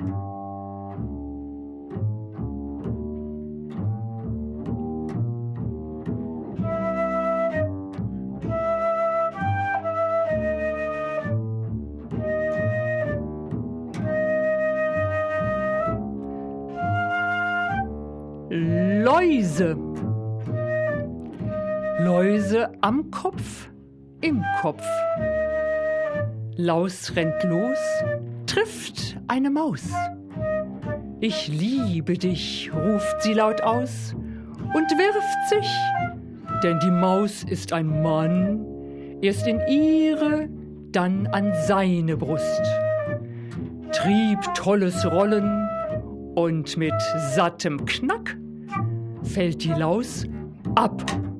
Läuse. Läuse am Kopf, im Kopf. Laus rennt los, trifft eine Maus. Ich liebe dich, ruft sie laut aus und wirft sich, denn die Maus ist ein Mann, erst in ihre, dann an seine Brust. Trieb tolles Rollen und mit sattem Knack fällt die Laus ab